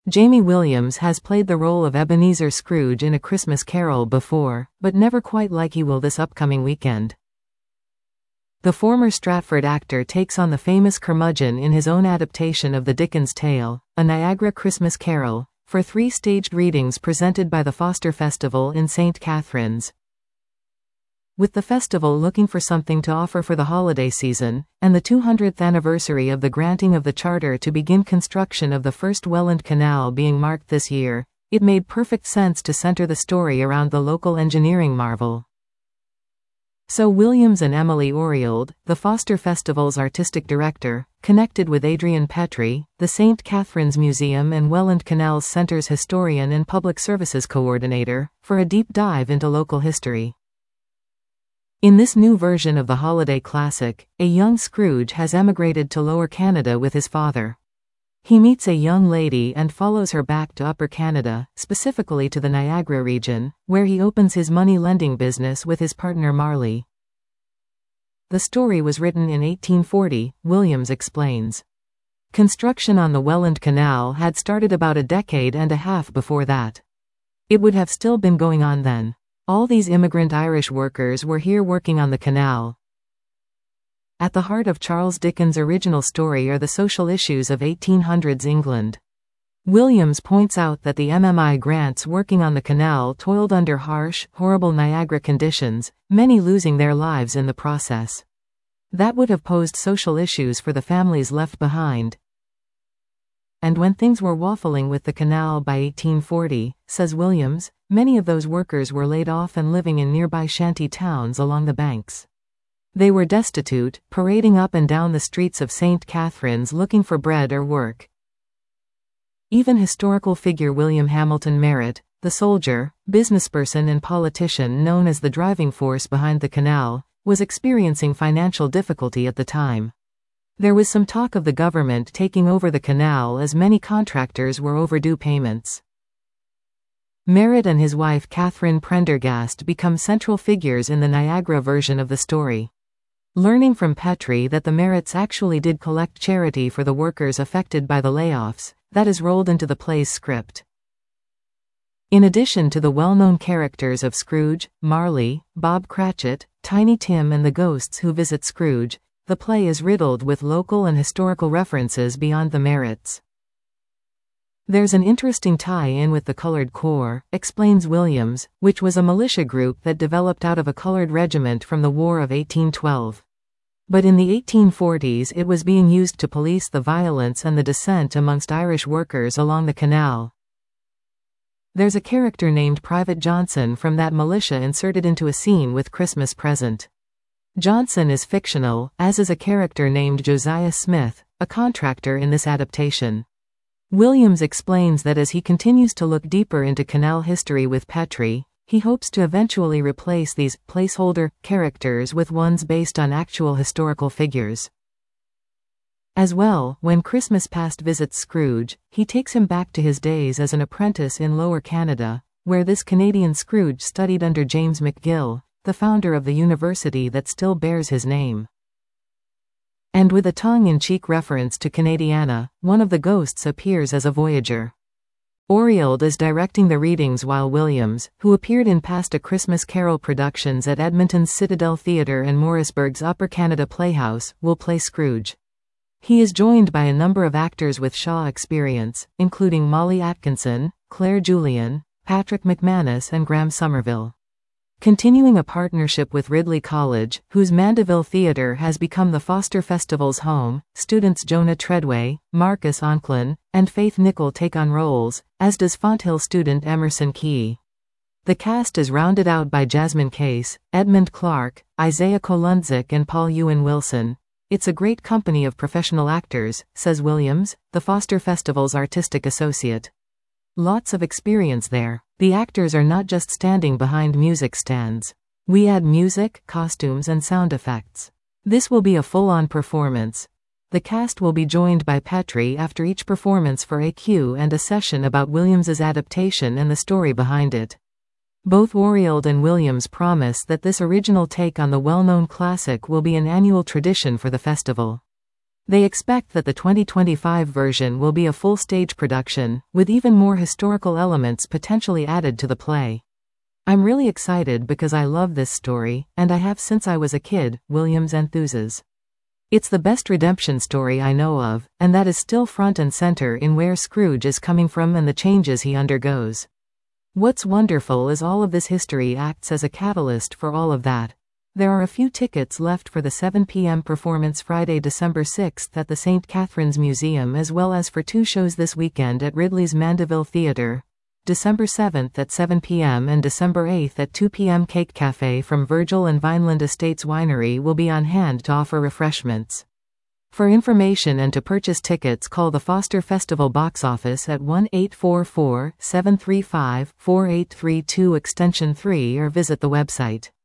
Jamie Williams has played the role of Ebenezer Scrooge in A Christmas Carol before, but never quite like he will this upcoming weekend. The former Stratford actor takes on the famous curmudgeon in his own adaptation of the Dickens tale, A Niagara Christmas Carol, for 3 staged readings presented by the Foster Festival in St. Catharines. With the festival looking for something to offer for the holiday season, and the 200th anniversary of the granting of the charter to begin construction of the first Welland Canal being marked this year, it made perfect sense to center the story around the local engineering marvel. So Williams and Emily Oriold, the Foster Festival's artistic director, connected with Adrian Petrie, the St. Catharines Museum and Welland Canal Centre's historian and public services coordinator, for a deep dive into local history. In this new version of the holiday classic, a young Scrooge has emigrated to Lower Canada with his father. He meets a young lady and follows her back to Upper Canada, specifically to the Niagara region, where he opens his money-lending business with his partner Marley. The story was written in 1840, Williams explains. Construction on the Welland Canal had started about a decade and a half before that. It would have still been going on then. All these immigrant Irish workers were here working on the canal. At the heart of Charles Dickens' original story are the social issues of 1800s England. Williams points out that the MMI Grants working on the canal toiled under harsh, horrible Niagara conditions, many losing their lives in the process. That would have posed social issues for the families left behind. And when things were waffling with the canal by 1840, says Williams, many of those workers were laid off and living in nearby shanty towns along the banks. They were destitute, parading up and down the streets of St. Catharines looking for bread or work. Even historical figure William Hamilton Merritt, the soldier, businessperson and politician known as the driving force behind the canal, was experiencing financial difficulty at the time. There was some talk of the government taking over the canal as many contractors were overdue payments. Merritt and his wife Catherine Prendergast become central figures in the Niagara version of the story. Learning from Petrie that the Merritts actually did collect charity for the workers affected by the layoffs, that is rolled into the play's script. In addition to the well-known characters of Scrooge, Marley, Bob Cratchit, Tiny Tim and the ghosts who visit Scrooge, the play is riddled with local and historical references beyond the Merritts. There's an interesting tie-in with the Colored Corps, explains Williams, which was a militia group that developed out of a colored regiment from the War of 1812. But in the 1840s it was being used to police the violence and the dissent amongst Irish workers along the canal. There's a character named Private Johnson from that militia inserted into a scene with Christmas Present. Johnson is fictional, as is a character named Josiah Smith, a contractor in this adaptation. Williams explains that as he continues to look deeper into canal history with Petrie, he hopes to eventually replace these placeholder characters with ones based on actual historical figures. As well, when Christmas Past visits Scrooge, he takes him back to his days as an apprentice in Lower Canada, where this Canadian Scrooge studied under James McGill, the founder of the university that still bears his name. And with a tongue-in-cheek reference to Canadiana, one of the ghosts appears as a voyager. Oriold is directing the readings while Williams, who appeared in past A Christmas Carol productions at Edmonton's Citadel Theatre and Morrisburg's Upper Canada Playhouse, will play Scrooge. He is joined by a number of actors with Shaw experience, including Molly Atkinson, Claire Julian, Patrick McManus and Graham Somerville. Continuing a partnership with Ridley College, whose Mandeville Theatre has become the Foster Festival's home, students Jonah Treadway, Marcus Onklin, and Faith Nickel take on roles, as does Fonthill student Emerson Key. The cast is rounded out by Jasmine Case, Edmund Clark, Isaiah Kolundzik and Paul Ewan Wilson. It's a great company of professional actors, says Williams, the Foster Festival's artistic associate. Lots of experience there. The actors are not just standing behind music stands. We add music, costumes and sound effects. This will be a full-on performance. The cast will be joined by Petrie after each performance for a cue and a session about Williams's adaptation and the story behind it. Both Oriold and Williams promise that this original take on the well-known classic will be an annual tradition for the festival. They expect that the 2025 version will be a full-stage production, with even more historical elements potentially added to the play. I'm really excited because I love this story, and I have since I was a kid, Williams enthuses. It's the best redemption story I know of, and that is still front and center in where Scrooge is coming from and the changes he undergoes. What's wonderful is all of this history acts as a catalyst for all of that. There are a few tickets left for the 7 p.m. performance Friday, December 6th at the St. Catherine's Museum, as well as for 2 shows this weekend at Ridley's Mandeville Theatre, December 7th at 7 p.m. and December 8th at 2 p.m. Cake Cafe from Virgil and Vineland Estates Winery will be on hand to offer refreshments. For information and to purchase tickets, call the Foster Festival box office at 1-844-735-4832 extension 3 or visit the website.